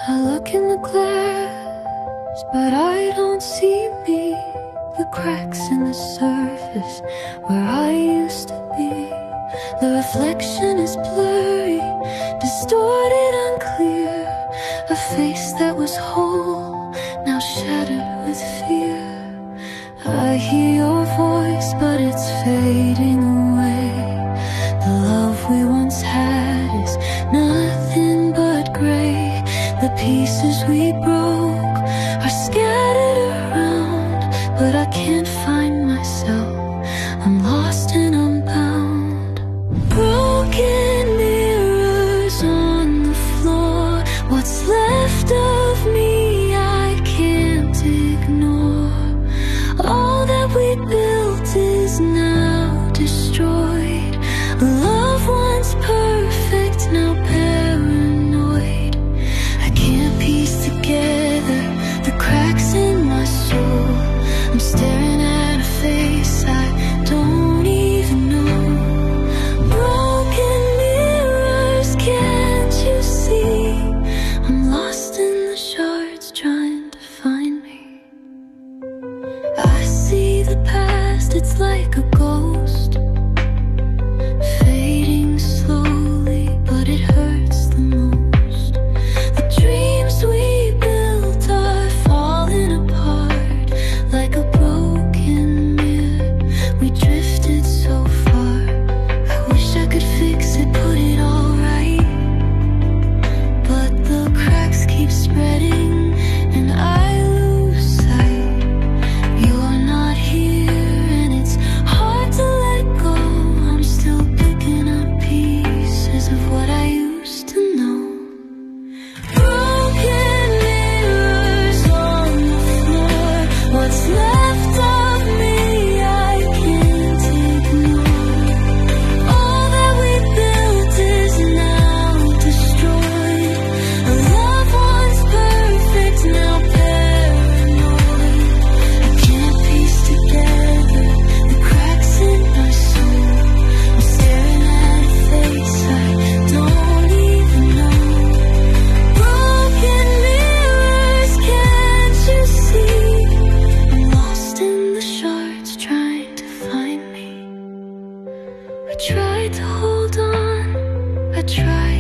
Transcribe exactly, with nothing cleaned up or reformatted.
I look in the glass, but I don't see me. The cracks in the surface where I used to be. The reflection is blurry, distorted, unclear. A face that was whole, now shattered with fear. I hear your voice, but it's fading away. The love we once had is nothing but gray. The pieces we broke are scattered around, but I can't find myself. I'm lost and I'm bound. Broken mirrors on the floor. What's left of me I can't ignore. All that we built is now destroyed. A love once perfect, now paranoid. I can't piece together the cracks in my soul. I'm staring at a face I don't even know. Broken mirrors, can't you see? I'm lost in the shards trying to find me. I see the past, it's like a ghost, fading slowly, but it hurts the most. The dreams we built are falling apart like a broken mirror. We drifted so far. I wish I could fix it, put it all right, but the cracks keep spreading and I lose sight. You're not here and it's hard to let go. I'm still picking up pieces of what I used to know. Broken mirrors on the floor. What's left of me I can't ignore. All that we built is now destroyed. A love once perfect, now paranoid. I can't piece together the cracks in my soul. I'm staring at a face I don't even know. Broken mirrors, can't you see? I'm lost in the shards trying to find me. I tried to hold on, I tried